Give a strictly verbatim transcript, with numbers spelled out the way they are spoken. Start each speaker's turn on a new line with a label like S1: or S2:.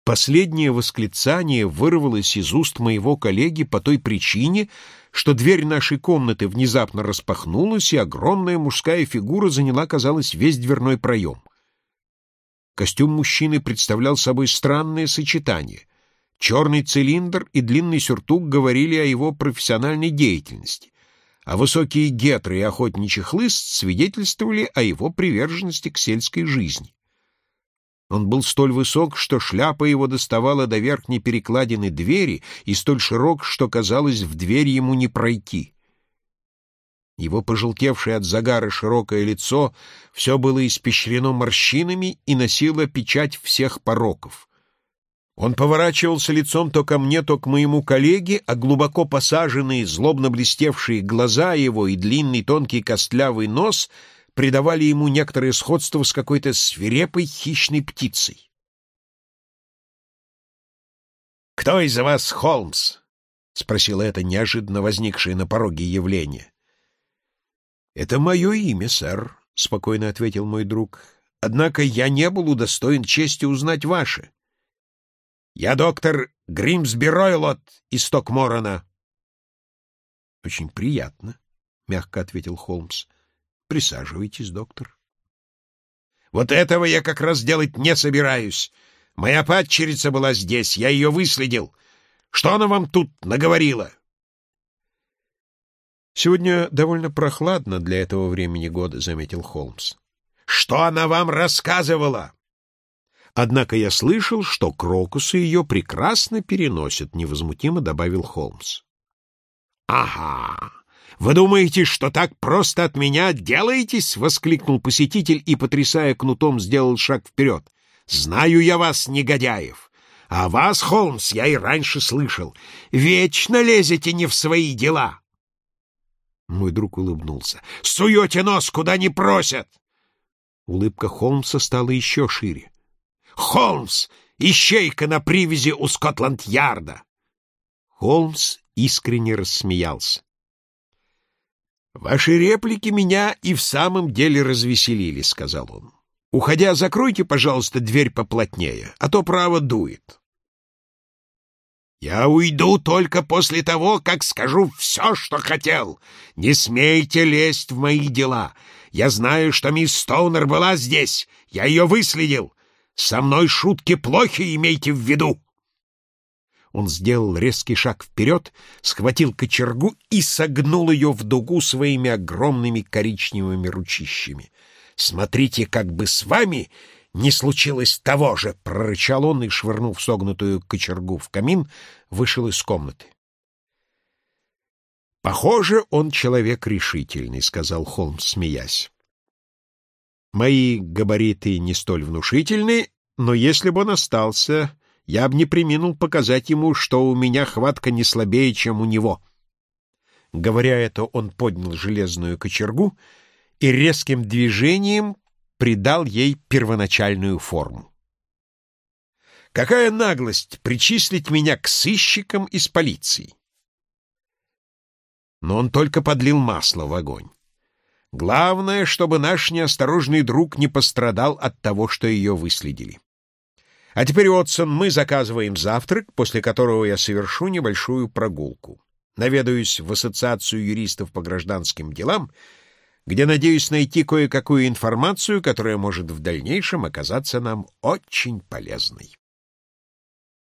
S1: Последнее восклицание вырвалось из уст моего коллеги по той причине, что дверь нашей комнаты внезапно распахнулась, и огромная мужская фигура заняла, казалось, весь дверной проем. Костюм мужчины представлял собой странное сочетание. Черный цилиндр и длинный сюртук говорили о его профессиональной деятельности, а высокие гетры и охотничий хлыст свидетельствовали о его приверженности к сельской жизни. Он был столь высок, что шляпа его доставала до верхней перекладины двери, и столь широк, что, казалось, в дверь ему не пройти. Его пожелтевшее от загара широкое лицо все было испещрено морщинами и носило печать всех пороков. Он поворачивался лицом то ко мне, то к моему коллеге, а глубоко посаженные, злобно блестевшие глаза его и длинный тонкий костлявый нос придавали ему некоторое сходство с какой-то свирепой хищной птицей. «Кто из вас Холмс?» — спросило это неожиданно возникшее на пороге явление. «Это мое имя, сэр», — спокойно ответил мой друг. «Однако я не был удостоен чести узнать ваше. Я доктор Гримсби Ройлот из Токморона». «Очень приятно», — мягко ответил Холмс. «Присаживайтесь, доктор». «Вот этого я как раз делать не собираюсь. Моя падчерица была здесь, я ее выследил. Что она вам тут наговорила?» «Сегодня довольно прохладно для этого времени года», — заметил Холмс.
S2: «Что она вам рассказывала?»
S1: «Однако я слышал, что крокусы ее прекрасно переносят», — невозмутимо добавил Холмс.
S2: «Ага! Вы думаете, что так просто от меня отделаетесь?» — воскликнул посетитель и, потрясая кнутом, сделал шаг вперед. «Знаю я вас, негодяев! А вас, Холмс, я и раньше слышал. Вечно лезете не в свои дела!»
S1: Мой друг улыбнулся.
S2: «Суете нос, куда не просят!»
S1: Улыбка Холмса стала еще шире.
S2: «Холмс! Ищейка на привязи у Скотланд-Ярда!»
S1: Холмс искренне рассмеялся.
S2: «Ваши реплики меня и в самом деле развеселили», — сказал он. «Уходя, закройте, пожалуйста, дверь поплотнее, а то, право, дует». «Я уйду только после того, как скажу все, что хотел. Не смейте лезть в мои дела. Я знаю, что мисс Стоунер была здесь. Я ее выследил. Со мной шутки плохи, имейте в виду». Он сделал резкий шаг вперед, схватил кочергу и согнул ее в дугу своими огромными коричневыми ручищами. «Смотрите, как бы с вами не случилось того же!» — прорычал он и, швырнув согнутую кочергу в камин, вышел из комнаты. «Похоже, он человек решительный», — сказал Холмс, смеясь. «Мои габариты не столь внушительны, но если бы он остался, я бы не преминул показать ему, что у меня хватка не слабее, чем у него». Говоря это, он поднял железную кочергу и резким движением придал ей первоначальную форму. «Какая наглость причислить меня к сыщикам из полиции!» Но он только подлил масло в огонь. Главное, чтобы наш неосторожный друг не пострадал от того, что ее выследили. А теперь, Уотсон, мы заказываем завтрак, после которого я совершу небольшую прогулку. Наведаюсь в Ассоциацию юристов по гражданским делам, где надеюсь найти кое-какую информацию, которая может в дальнейшем оказаться нам очень полезной.